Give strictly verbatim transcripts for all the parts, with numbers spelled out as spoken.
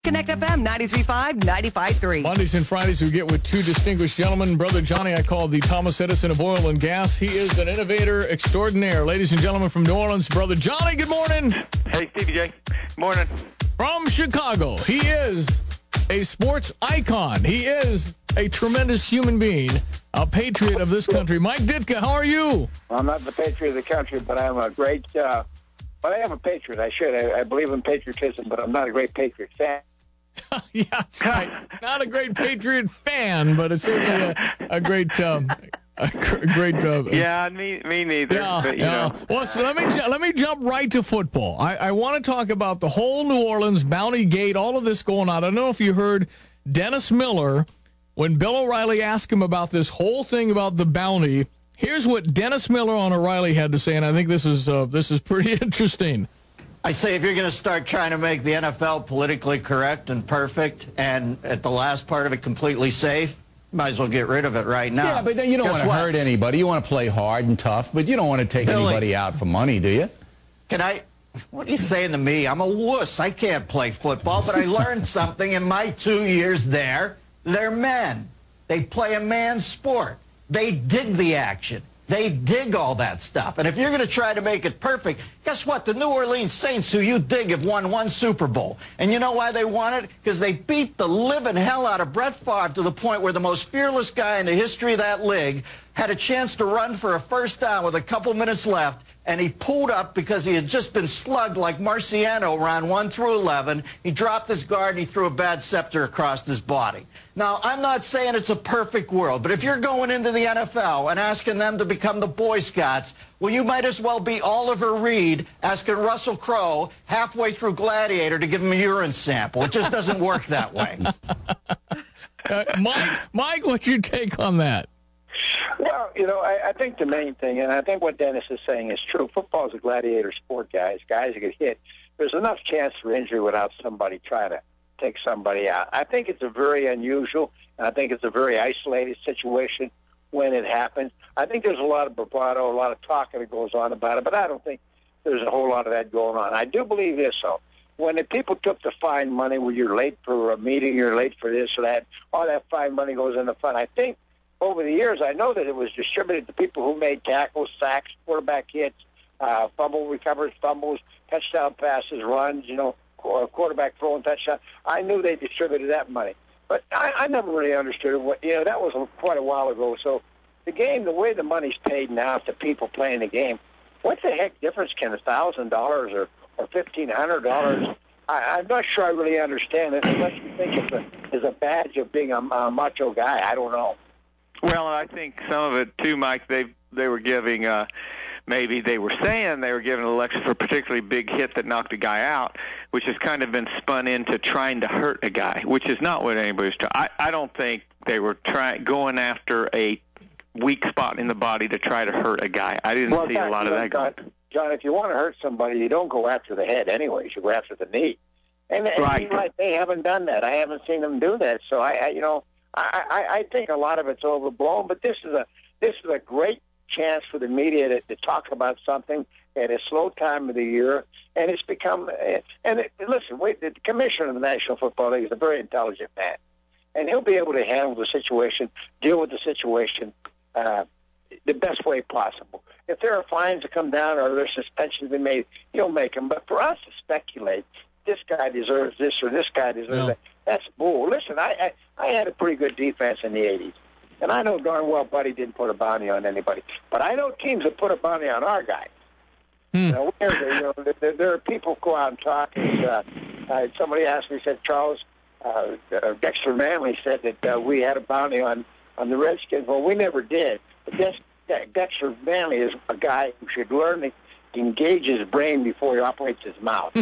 Connect F M ninety-three point five, ninety-five point three. Mondays and Fridays we get with two distinguished gentlemen. Brother Johnny, I call the Thomas Edison of oil and gas. He is an innovator extraordinaire. Ladies and gentlemen from New Orleans, Brother Johnny, good morning. Hey, Stevie J. Morning. From Chicago, he is a sports icon. He is a tremendous human being, a patriot of this country. Mike Ditka, how are you? Well, I'm not the patriot of the country, but I'm a great, uh, but I am a patriot. I should. I, I believe in patriotism, but I'm not a great patriot fan. Yeah, that's right. Not a great Patriot fan, but it's certainly a, a great, um, a gr- great. Uh, yeah, me, me neither. Yeah, but, you yeah. know. Well, so let me ju- let me jump right to football. I, I want to talk about the whole New Orleans Bounty Gate, all of this going on. I don't know if you heard Dennis Miller when Bill O'Reilly asked him about this whole thing about the bounty. Here's what Dennis Miller on O'Reilly had to say, and I think this is uh, this is pretty interesting. I say if you're going to start trying to make the N F L politically correct and perfect and at the last part of it completely safe, might as well get rid of it right now. Yeah, but you don't Guess want to what? hurt anybody. You want to play hard and tough, but you don't want to take Billy, anybody out for money, do you? Can I... What are you saying to me? I'm a wuss. I can't play football, but I learned something in my two years there. They're men. They play a man's sport. They dig the action. They dig all that stuff. And if you're going to try to make it perfect, guess what? The New Orleans Saints, who you dig, have won one Super Bowl. And you know why they won it? Because they beat the living hell out of Brett Favre to the point where the most fearless guy in the history of that league had a chance to run for a first down with a couple minutes left, and he pulled up because he had just been slugged like Marciano around one through eleven. He dropped his guard and he threw a bad scepter across his body. Now, I'm not saying it's a perfect world, but if you're going into the N F L and asking them to become the Boy Scouts, well, you might as well be Oliver Reed asking Russell Crowe halfway through Gladiator to give him a urine sample. It just doesn't work that way. Uh, Mike, Mike, what's your take on that? Well, you know, I, I think the main thing, and I think what Dennis is saying is true. Football is a gladiator sport, guys. Guys get hit. There's enough chance for injury without somebody trying to take somebody out. I think it's a very unusual, and I think it's a very isolated situation when it happens. I think there's a lot of bravado, a lot of talking that goes on about it, but I don't think there's a whole lot of that going on. I do believe this, though. When the people took the fine money, when you're late for a meeting, you're late for this or that, all that fine money goes in the fund. I think over the years, I know that it was distributed to people who made tackles, sacks, quarterback hits, uh, fumble recovers, fumbles, touchdown passes, runs, you know, quarterback throwing touchdown. I knew they distributed that money. But I, I never really understood what, you know, that was quite a while ago. So the game, the way the money's paid now to people playing the game, what the heck difference can one thousand dollars or, or fifteen hundred dollars? I, I'm not sure I really understand it unless you think it's a, it's a badge of being a, a macho guy. I don't know. Well, I think some of it, too, Mike, they they were giving, uh, maybe they were saying they were giving an election for a particularly big hit that knocked a guy out, which has kind of been spun into trying to hurt a guy, which is not what anybody's trying. I, I don't think they were trying going after a weak spot in the body to try to hurt a guy. I didn't well, see John, a lot of that John, going. John, if you want to hurt somebody, you don't go after the head anyways. You go after the knee. And, and Right. you're right, they haven't done that. I haven't seen them do that. So, I, I you know, I, I, I think a lot of it's overblown, but this is a this is a great chance for the media to, to talk about something at a slow time of the year, and it's become. And it, listen, wait, the commissioner of the National Football League is a very intelligent man, and he'll be able to handle the situation, deal with the situation uh, the best way possible. If there are fines to come down or there's suspensions to be made, he'll make them. But for us to speculate, this guy deserves this or this guy deserves No. that. That's bull. Listen, I, I I had a pretty good defense in the eighties, and I know darn well Buddy didn't put a bounty on anybody. But I know teams that put a bounty on our guys. Hmm. You know, where they, you know there, there are people who go out and talk. And, uh, uh, somebody asked me, said, Charles, uh, uh, Dexter Manley said that uh, we had a bounty on, on the Redskins. Well, we never did. But Dex, Dexter Manley is a guy who should learn to engage his brain before he operates his mouth.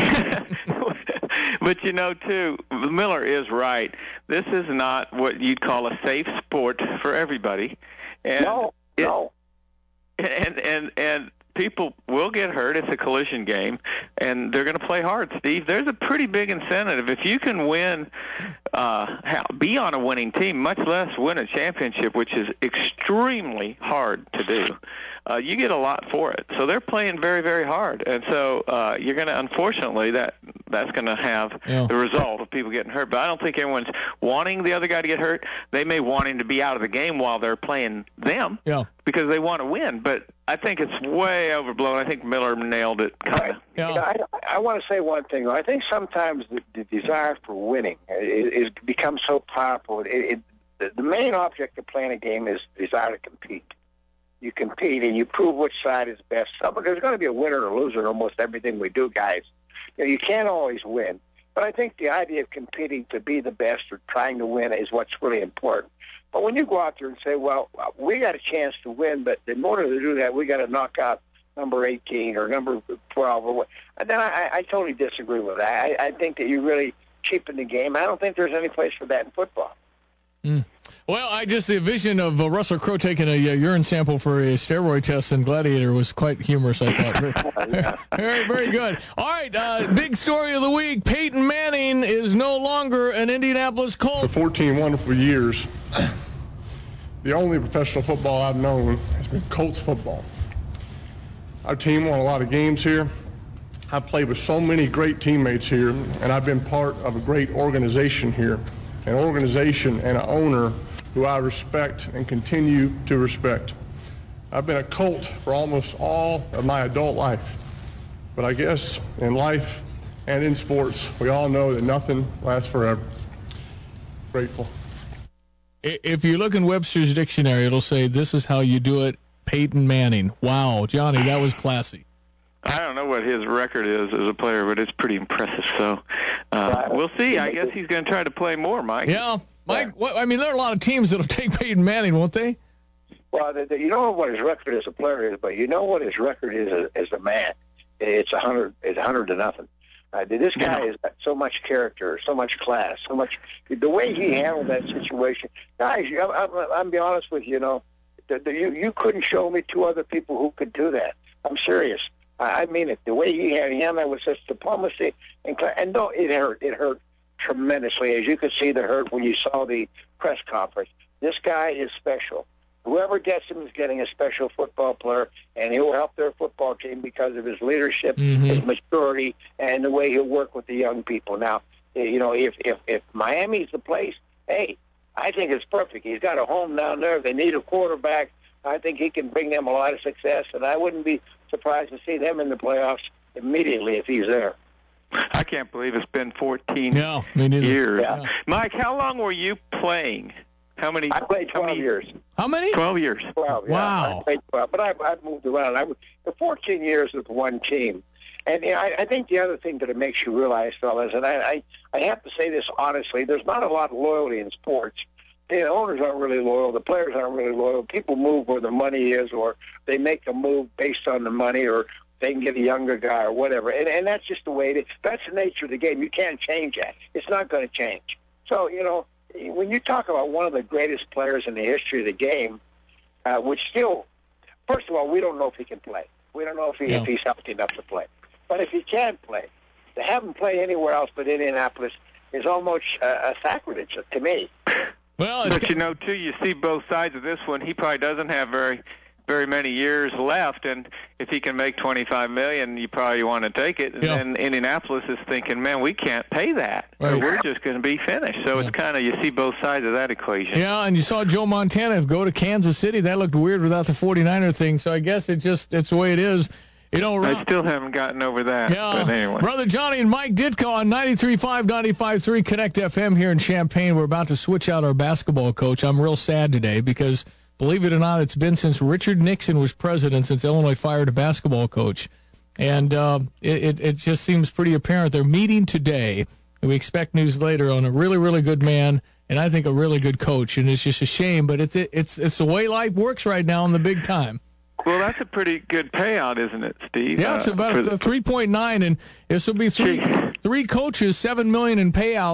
But, you know, too, Miller is right. This is not what you'd call a safe sport for everybody. And no, it, no. And, and, and people will get hurt. It's a collision game, and they're going to play hard, Steve. There's a pretty big incentive. If you can win, uh, be on a winning team, much less win a championship, which is extremely hard to do, uh, you get a lot for it. So they're playing very, very hard. And so uh, you're going to, unfortunately, that that's going to have yeah. the result of people getting hurt. But I don't think everyone's wanting the other guy to get hurt. They may want him to be out of the game while they're playing them yeah. because they want to win. But I think it's way overblown. I think Miller nailed it. Kind of. Yeah. You know, I, I want to say one thing. I think sometimes the, the desire for winning is, is becomes so powerful. It, it, the, the main object of playing a game is desire to compete. You compete and you prove which side is best. So, but there's going to be a winner or loser in almost everything we do, guys. You know, you can't always win. But I think the idea of competing to be the best or trying to win is what's really important. But when you go out there and say, well, we got a chance to win, but in order to do that, we got to knock out number eighteen or number twelve or what, and then I, I totally disagree with that. I, I think that you really cheapen the game. I don't think there's any place for that in football. Mm. Well, I just, the vision of uh, Russell Crowe taking a uh, urine sample for a steroid test in Gladiator was quite humorous, I thought. Very, very, very good. All right, uh, big story of the week. Peyton Manning is no longer an Indianapolis Colt. For fourteen wonderful years, the only professional football I've known has been Colts football. Our team won a lot of games here. I've played with so many great teammates here, and I've been part of a great organization here, an organization and an owner who I respect and continue to respect. I've been a Colt for almost all of my adult life, but I guess in life and in sports, we all know that nothing lasts forever. Grateful. If you look in Webster's dictionary, it'll say, this is how you do it, Peyton Manning. Wow, Johnny, that was classy. I don't know what his record is as a player, but it's pretty impressive. So uh, we'll see. I guess he's going to try to play more, Mike. Yeah. Mike, what, I mean, there are a lot of teams that will take Peyton Manning, won't they? Well, the, the, you don't know what his record as a player is, but you know what his record is as, as a man. It's a hundred. It's a hundred to nothing. Uh, this guy yeah. has got so much character, so much class, so much. The way he handled that situation, guys. I'm, I'm, I'm be honest with you. You know, the, the, you you couldn't show me two other people who could do that. I'm serious. I, I mean it. The way he handled that with such diplomacy and class, and no, it hurt. It hurt tremendously, as you could see the hurt when you saw the press conference. This guy is special. Whoever gets him is getting a special football player, and he'll help their football team because of his leadership, mm-hmm. his maturity, and the way he'll work with the young people. Now, you know, if, if, if Miami's the place, hey, I think it's perfect. He's got a home down there. They need a quarterback. I think he can bring them a lot of success, and I wouldn't be surprised to see them in the playoffs immediately if he's there. I can't believe it's been fourteen no, me neither. years. Yeah. Mike, how long were you playing? How many? I played twelve how many, years. How many? twelve years. twelve, yeah. Wow. I played twelve, but I, I've moved around. I was, for fourteen years with one team. And you know, I, I think the other thing that it makes you realize, fellas, and I, I, I have to say this honestly, there's not a lot of loyalty in sports. The owners aren't really loyal. The players aren't really loyal. People move where the money is, or they make a move based on the money, or they can get a younger guy or whatever. And, and that's just the way it is. That's the nature of the game. You can't change that. It's not going to change. So, you know, when you talk about one of the greatest players in the history of the game, uh, which still, first of all, we don't know if he can play. We don't know if, he, yeah. if he's healthy enough to play. But if he can play, to have him play anywhere else but Indianapolis is almost uh, a sacrilege to me. Well, but, you know, too, you see both sides of this one. He probably doesn't have very very many years left, and if he can make twenty-five million dollars, you probably want to take it. And yeah. then Indianapolis is thinking, man, we can't pay that. Right. Or we're just going to be finished. So yeah. it's kind of, you see both sides of that equation. Yeah, and you saw Joe Montana go to Kansas City. That looked weird without the forty-niner thing, so I guess it just it's the way it is. You know, Rob, I still haven't gotten over that. Yeah, but anyway. Brother Johnny and Mike Ditko on ninety-three point five, ninety-five point three Connect F M here in Champaign. We're about to switch out our basketball coach. I'm real sad today because, believe it or not, it's been since Richard Nixon was president since Illinois fired a basketball coach. And uh, it, it, it just seems pretty apparent. They're meeting today, and we expect news later on a really, really good man and I think a really good coach. And it's just a shame, but it's it's it's the way life works right now in the big time. Well, that's a pretty good payout, isn't it, Steve? Yeah, it's about uh, three point nine, and this will be three three coaches, seven million dollars in payouts.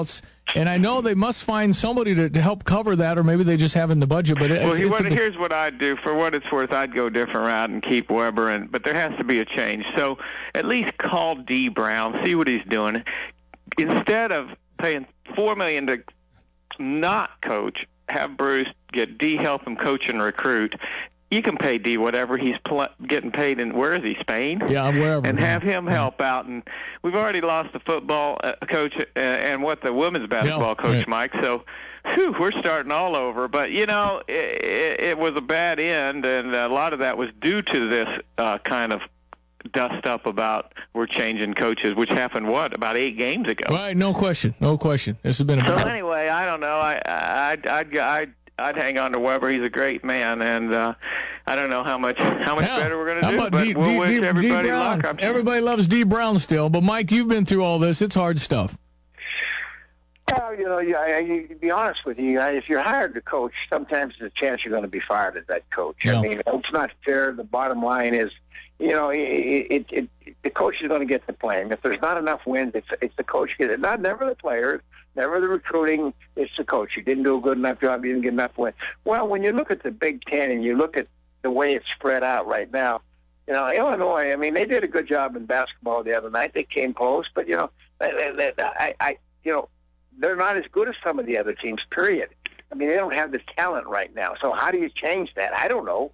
And I know they must find somebody to, to help cover that, or maybe they just have it in the budget. But it, well, it's, he, it's what, a big... here's what I'd do. For what it's worth, I'd go a different route and keep Weber. And but there has to be a change. So at least call D. Brown, see what he's doing. Instead of paying four million dollars to not coach, have Bruce get D help him coach and recruit. You can pay D whatever he's pl- getting paid in, where is he, Spain? Yeah, wherever. And have him help out. And we've already lost the football uh, coach uh, and what the women's basketball yeah, coach, right. Mike. So, whew, we're starting all over. But, you know, it, it, it was a bad end, and a lot of that was due to this uh, kind of dust up about we're changing coaches, which happened, what, about eight games ago? Right, no question. No question. This has been a So, bad... anyway, I don't know. I, I, I'd, I'd, I'd I'd hang on to Weber. He's a great man, and uh, I don't know how much how much Yeah. better we're going How to do, about but D, we'll D, wish D, everybody D Brown. luck. I'm sure. Everybody loves D. Brown still, but Mike, you've been through all this. It's hard stuff. Well, you know, you, I, you, to be honest with you, I, if you're hired to coach, sometimes there's a chance you're going to be fired as that coach. Yeah. I mean, it's not fair. The bottom line is, you know, it, it, it, it, the coach is going to get the blame. If there's not enough wins, it's, it's the coach. It. Not never the players, never the recruiting. It's the coach. You didn't do a good enough job. You didn't get enough wins. Well, when you look at the Big Ten and you look at the way it's spread out right now, you know, Illinois, I mean, they did a good job in basketball the other night. They came close, but, you know, I, I, I you know, they're not as good as some of the other teams, period. I mean, they don't have the talent right now. So how do you change that? I don't know.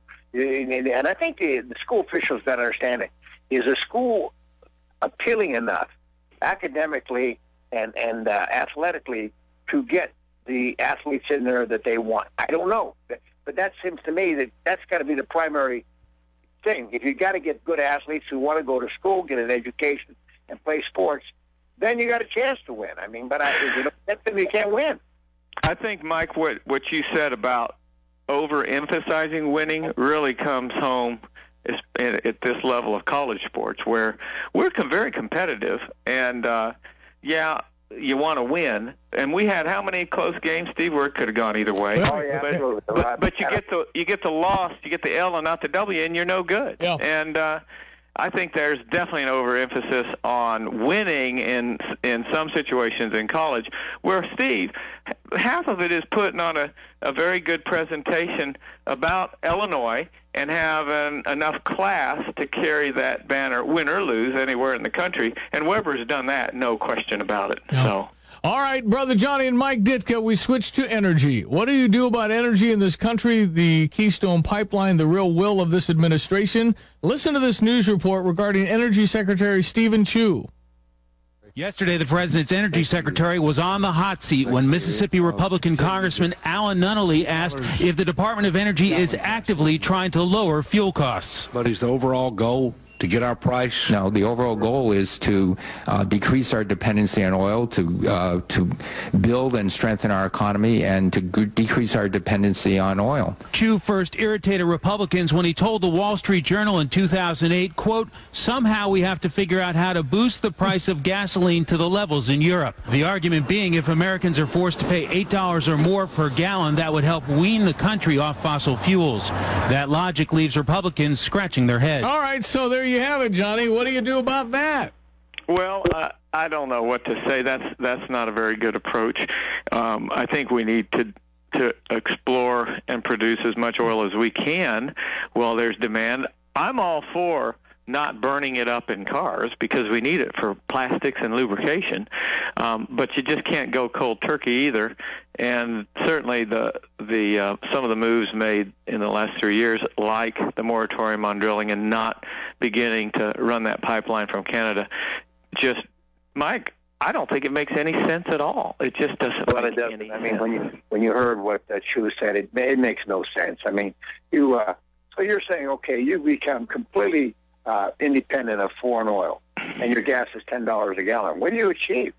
And I think the, the school officials got to understand it. Is a school appealing enough academically and, and uh, athletically to get the athletes in there that they want? I don't know. But that seems to me that that's got to be the primary thing. If you got to get good athletes who want to go to school, get an education, and play sports, then you got a chance to win. I mean, but I, if you don't get them, you can't win. I think, Mike, what, what you said about overemphasizing winning really comes home is, at this level of college sports, where we're com- very competitive, and uh, yeah, you want to win. And we had how many close games, Steve, where it could have gone either way? Oh, yeah, but, but, but you get the you get the loss, you get the L and not the W, and you're no good. Yeah. And uh, I think there's definitely an overemphasis on winning in in some situations in college, where, Steve, half of it is putting on a, a very good presentation about Illinois and have an, enough class to carry that banner, win or lose, anywhere in the country. And Weber's done that, no question about it. Yeah. So. All right, Brother Johnny and Mike Ditka, we switch to energy. What do you do about energy in this country, the Keystone Pipeline, the real will of this administration? Listen to this news report regarding Energy Secretary Stephen Chu. Yesterday, the president's energy secretary was on the hot seat when Mississippi Republican Congressman Alan Nunnally asked if the Department of Energy is actively trying to lower fuel costs. But is the overall goal to get our price? No, the overall goal is to uh, decrease our dependency on oil, to uh, to build and strengthen our economy, and to g- decrease our dependency on oil. Chu first irritated Republicans when he told the Wall Street Journal in two thousand eight, quote, somehow we have to figure out how to boost the price of gasoline to the levels in Europe. The argument being if Americans are forced to pay eight dollars or more per gallon, that would help wean the country off fossil fuels. That logic leaves Republicans scratching their heads. All right, so there you have it, Johnny. What do you do about that? Well, uh, I don't know what to say. That's that's not a very good approach. Um, I think we need to to explore and produce as much oil as we can while there's demand. I'm all for not burning it up in cars because we need it for plastics and lubrication, um, but you just can't go cold turkey either. And certainly the the uh, some of the moves made in the last three years, like the moratorium on drilling and not beginning to run that pipeline from Canada, just, Mike, I don't think it makes any sense at all. It just doesn't well, make it doesn't. any I mean, sense. when you when you heard what uh, Chu said, it it makes no sense. I mean, you uh, so you're saying, okay, you become completely uh, independent of foreign oil, and your gas is ten dollars a gallon. What do you achieve?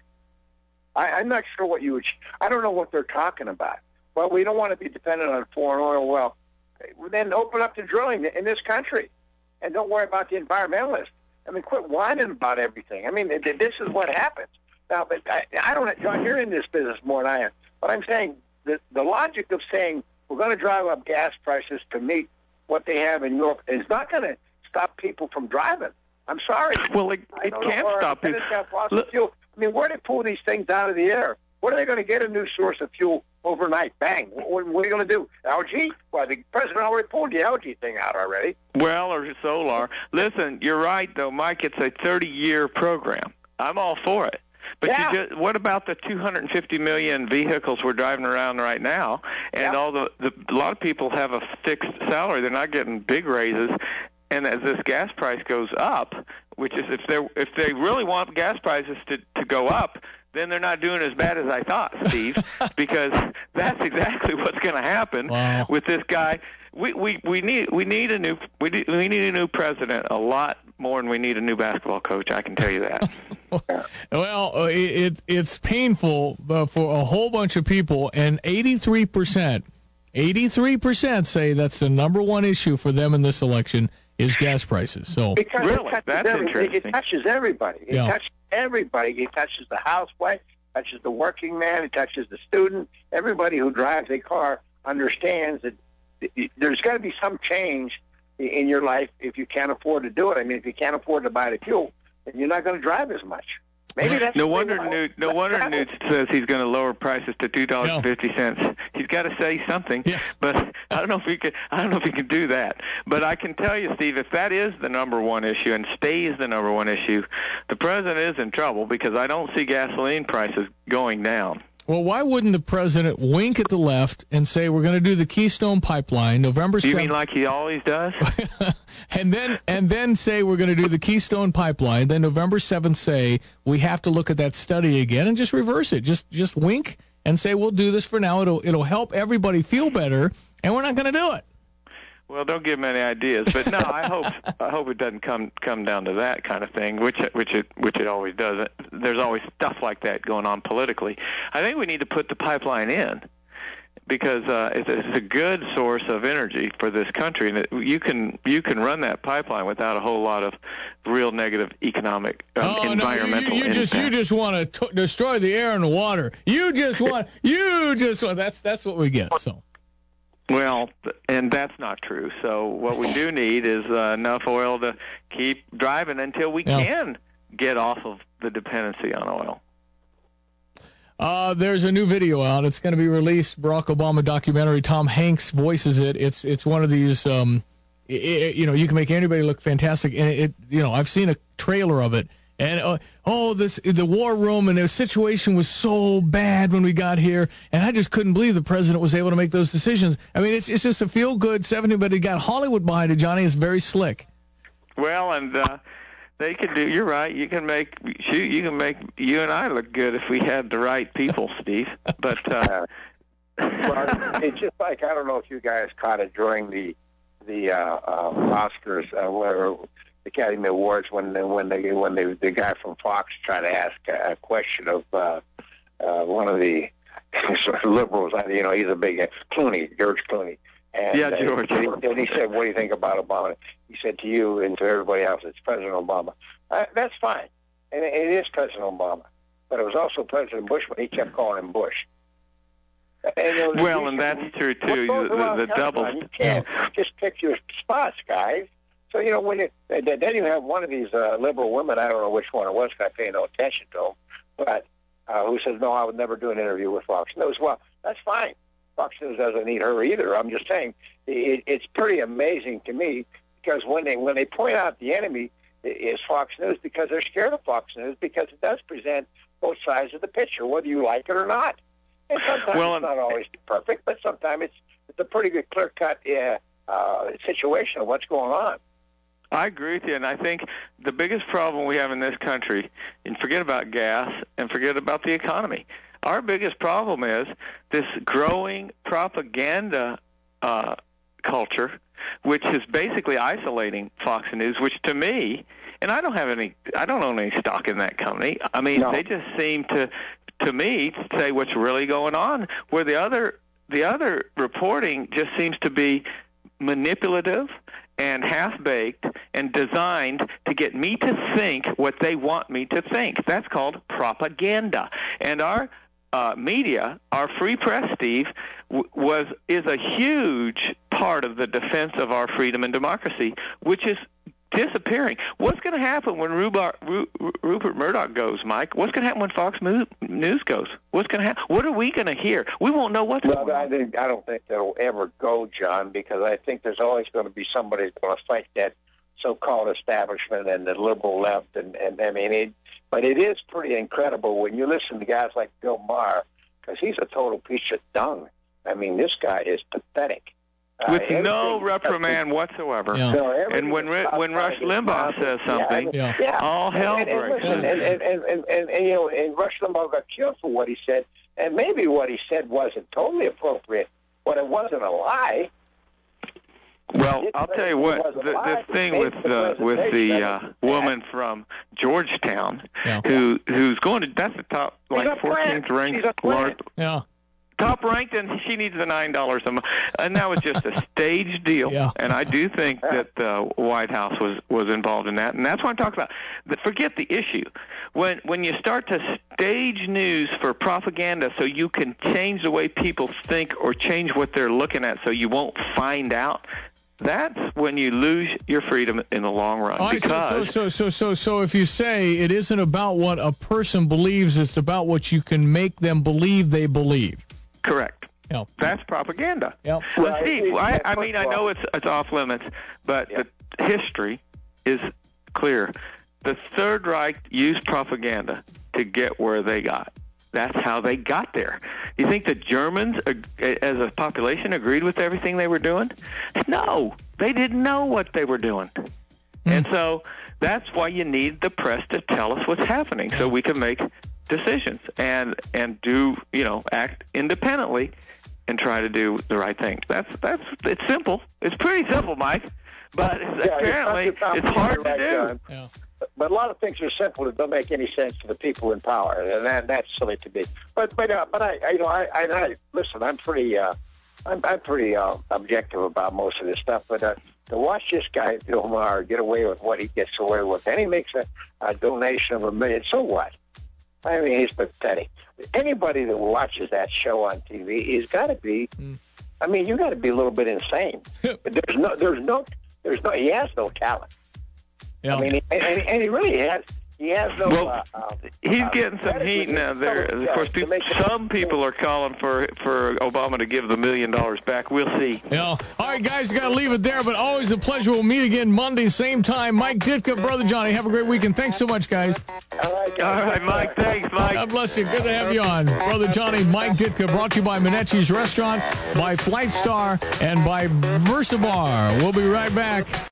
I, I'm not sure what you achieve. I don't know what they're talking about. Well, we don't want to be dependent on foreign oil. Well, then open up the drilling in this country, and don't worry about the environmentalists. I mean, quit whining about everything. I mean, this is what happens. Now, but I, I don't, John, you're in this business more than I am. But I'm saying the, the logic of saying we're going to drive up gas prices to meet what they have in Europe is not going to stop people from driving. I'm sorry. Well, it, it can't stop it. Look, I mean, where do they pull these things out of the air? What are they going to get a new source of fuel overnight? Bang. What, what are you going to do? Algae? Well, the president already pulled the algae thing out already. Well, or solar. Listen, you're right, though, Mike. It's a thirty-year program. I'm all for it. But yeah. you just, what about the two hundred fifty million vehicles we're driving around right now? And yeah. all the, the a lot of people have a fixed salary. They're not getting big raises. And as this gas price goes up, which is if they if they really want gas prices to, to go up, then they're not doing as bad as I thought, Steve, because that's exactly what's going to happen wow. with this guy. We, we, we need we need a new we need, we need a new president a lot more than we need a new basketball coach. I can tell you that. Well, uh, it, it's painful uh, for a whole bunch of people, and eighty-three percent, eighty-three percent say that's the number one issue for them in this election is gas prices. So because really, it that's every, interesting. It touches everybody. It yeah. touches everybody. It touches the housewife, touches the working man, it touches the student. Everybody who drives a car understands that there's got to be some change in your life if you can't afford to do it. I mean, if you can't afford to buy the fuel, then you're not going to drive as much. Maybe that's no wonder Newt. No wonder Newt says he's going to lower prices to two dollars and fifty cents. No. He's got to say something, yeah. but I don't know if he can. I don't know if he can do that. But I can tell you, Steve, if that is the number one issue and stays the number one issue, the president is in trouble because I don't see gasoline prices going down. Well, why wouldn't the president wink at the left and say we're going to do the Keystone Pipeline November seventh? You mean like he always does? and then and then say we're going to do the Keystone Pipeline. Then November seventh say we have to look at that study again and just reverse it. Just just wink and say we'll do this for now. It'll it'll help everybody feel better, and we're not going to do it. Well, don't give him any ideas, but no, I hope I hope it doesn't come come down to that kind of thing, which which it which it always does. There's always stuff like that going on politically. I think we need to put the pipeline in because uh, it's, it's a good source of energy for this country, and it, you can you can run that pipeline without a whole lot of real negative economic um, oh, environmental no, you, you impact. just you just want to t- destroy the air and the water. You just want you just want that's that's what we get. So. Well, and that's not true. So what we do need is uh, enough oil to keep driving until we yeah. can get off of the dependency on oil. Uh, there's a new video out. It's going to be released. Barack Obama documentary. Tom Hanks voices it. It's it's one of these. Um, it, it, you know, you can make anybody look fantastic. And it, it you know, I've seen a trailer of it. And uh, oh, this the war room and the situation was so bad when we got here, and I just couldn't believe the president was able to make those decisions. I mean, it's it's just a feel good seventy, but it got Hollywood behind it. Johnny is very slick. Well, and uh, they can do. You're right. You can make shoot. You can make you and I look good if we had the right people, Steve. But uh, well, it's just like I don't know if you guys caught it during the the uh, uh, Oscars uh, where. Academy Awards when when they when they, the guy from Fox tried to ask a, a question of uh, uh, one of the sort of liberals. You know, he's a big uh, Clooney, George Clooney. And, yeah, George. Uh, and he said, "What do you think about Obama?" He said to you and to everybody else, "It's President Obama." Uh, that's fine, and it, it is President Obama. But it was also President Bush when he kept calling him Bush. And, you know, well, and that's true too. The, the, the double. You can't just pick your spots, guys. So, you know, when you, then you have one of these uh, liberal women, I don't know which one it was because I pay no attention to them, but uh, who says, no, I would never do an interview with Fox News. Well, that's fine. Fox News doesn't need her either. I'm just saying it, it's pretty amazing to me because when they when they point out the enemy is Fox News because they're scared of Fox News because it does present both sides of the picture, whether you like it or not. And sometimes well, it's not always perfect, but sometimes it's, it's a pretty good clear-cut uh, uh, situation of what's going on. I agree with you, and I think the biggest problem we have in this country, and forget about gas and forget about the economy, our biggest problem is this growing propaganda uh, culture, which is basically isolating Fox News, which to me, and I don't have any, I don't own any stock in that company. I mean, no. They just seem to, to me, to say what's really going on, where the other, the other reporting just seems to be manipulative and half-baked and designed to get me to think what they want me to think. That's called propaganda. And our uh, media, our free press, Steve, w- was is a huge part of the defense of our freedom and democracy, which is disappearing. What's going to happen when Rupert, Rupert Murdoch goes, Mike? What's going to happen when Fox News goes? What's going to happen? What are we going to hear? We won't know what's well, going on. I, think, I don't think that'll ever go, John, because I think there's always going to be somebody who's going to fight that so-called establishment and the liberal left. And, and I mean, it, but it is pretty incredible when you listen to guys like Bill Maher, because he's a total piece of dung. I mean, this guy is pathetic. With uh, no reprimand whatsoever. Yeah. No, and when when Rush Limbaugh says something, yeah. Yeah. all hell and, and, breaks listen, loose. and, and, and, and, and, and, you know, and Rush Limbaugh got killed for what he said, and maybe what he said wasn't totally appropriate, but it wasn't a lie. Well, I'll tell you what, the, the thing with uh, with the uh, woman from Georgetown, Yeah. who who's going to, that's the top, She's a like fourteenth plant. ranked, She's a plant. Yeah. top ranked, and she needs the nine dollars a month. And that was just a staged deal. Yeah. And I do think that the White House was, was involved in that. And that's what I'm talking about. But forget the issue. When when you start to stage news for propaganda so you can change the way people think or change what they're looking at so you won't find out, that's when you lose your freedom in the long run. All right, because so, so, so, so, so if you say it isn't about what a person believes, it's about what you can make them believe they believe. correct. Yeah. That's propaganda. Yep. Well, Well, Steve, it- I, it- I mean, I know it's it's off limits, but Yeah. the history is clear. The Third Reich used propaganda to get where they got. That's how they got there. You think the Germans, ag- as a population, agreed with everything they were doing? No, they didn't know what they were doing. Mm. And so that's why you need the press to tell us what's happening so we can make decisions and and do, you know, act independently and try to do the right thing. That's that's it's simple. It's pretty simple, Mike. But it's, Yeah, apparently it's not- it's hard to right, do. John. Yeah. But a lot of things are simple that don't make any sense to the people in power, and that, that's silly to me. But but uh, but I, I you know I, I, I listen. I'm pretty uh, I'm I'm pretty uh, objective about most of this stuff. But uh, to watch this guy Bill Maher get away with what he gets away with, and he makes a, a donation of a million. So what? I mean, he's pathetic. Anybody that watches that show on T V, he's got to be. Mm. I mean, you got to be a little bit insane. there's no, there's no, there's no. He has no talent. Yeah. I mean, and, and he really has. He has no. Well, uh, uh, he's uh, getting some heat now. There, of course, people, some people are calling for for Obama to give the million dollars back. We'll see. Yeah. All right, guys, got to leave it there. But always a pleasure. We'll meet again Monday, same time. Mike Ditka, Brother Johnny. Have a great weekend. Thanks so much, guys. All right, All right, Mike. Thanks, Mike. God bless you. Good to have you on. Brother Johnny, Mike Ditka, brought to you by Minetti's Restaurant, by Flight Star, and by Versabar. We'll be right back.